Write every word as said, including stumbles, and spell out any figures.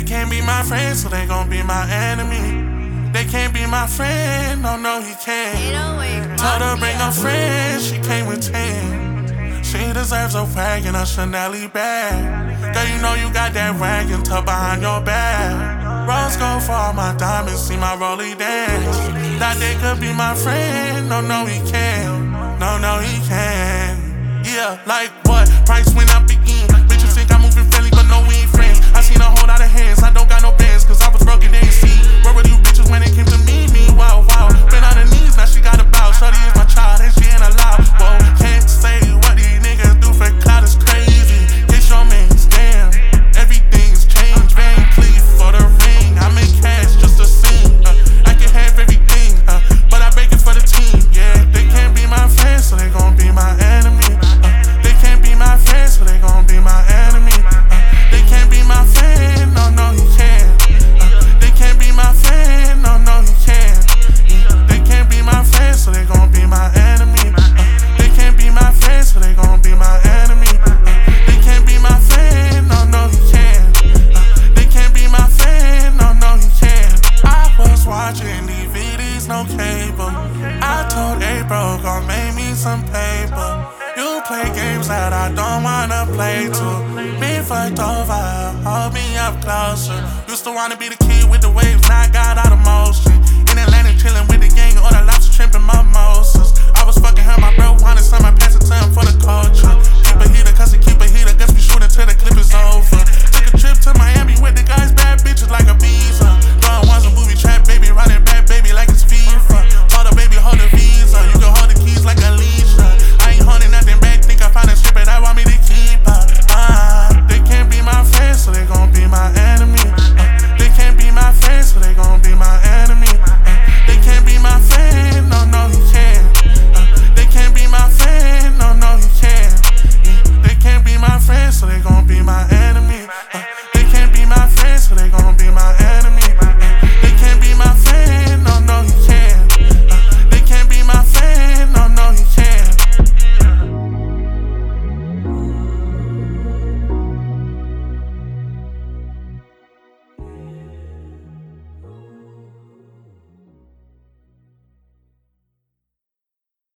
They can't be my friend, so they gon' be my enemy. They can't be my friend, no, no, he can't. Told her bring a friend, she came with ten. She deserves a wagon, a Chanel bag. Girl, you know you got that wagon tucked behind your back. Rose gold for all my diamonds, see my rollie dance. That they could be my friend, no, no, he can't. No, no, he can't. Yeah, like what? Price went up again. Bitches think I'm moving friendly, but no, we ain't friends. I seen a whole lot of hands, I don't got no bands, cause I was broke and they ain't see. Where were you bitches when it came to me? Me, wow, wow. Been on her knees, now she got a bow. Shorty is my child, and she ain't allowed. Whoa, can't say what these niggas do for clout is crazy. It's your man's damn. Everything's changed, Van Cleef for the ring. I make cash just to sing. Uh, I can have everything, uh, but I bake it for the team. Yeah, they can't be my friends, so they gon' be my enemy. Uh, they can't be my friends, so they gon' be my enemy. Uh, they can't be my friend, no, no, he can't. Uh, they can't be my friend, no, no, he can't. Uh, they can't be my friends, so they gon' be my enemy. Uh, they can't be my friends, so they gon' be my enemy. Uh, they can't be my friend, no, no, he can't. Uh, they can't be my friend, no, no, he can't. I was watching D V Ds, no cable. I told April, gon' make me some paper. You play games that I don't wanna play too. Been fucked over, hold me up closer. Used to wanna be the kid with the waves, now I got out of motion. In Atlanta chillin' with the gang, or the lobster trippin' mimosas. I was fucking her, my bro wanted some, I pass it to him for the culture. Keep a heater, cause he keep a heater, guess we shootin' till the clip is over.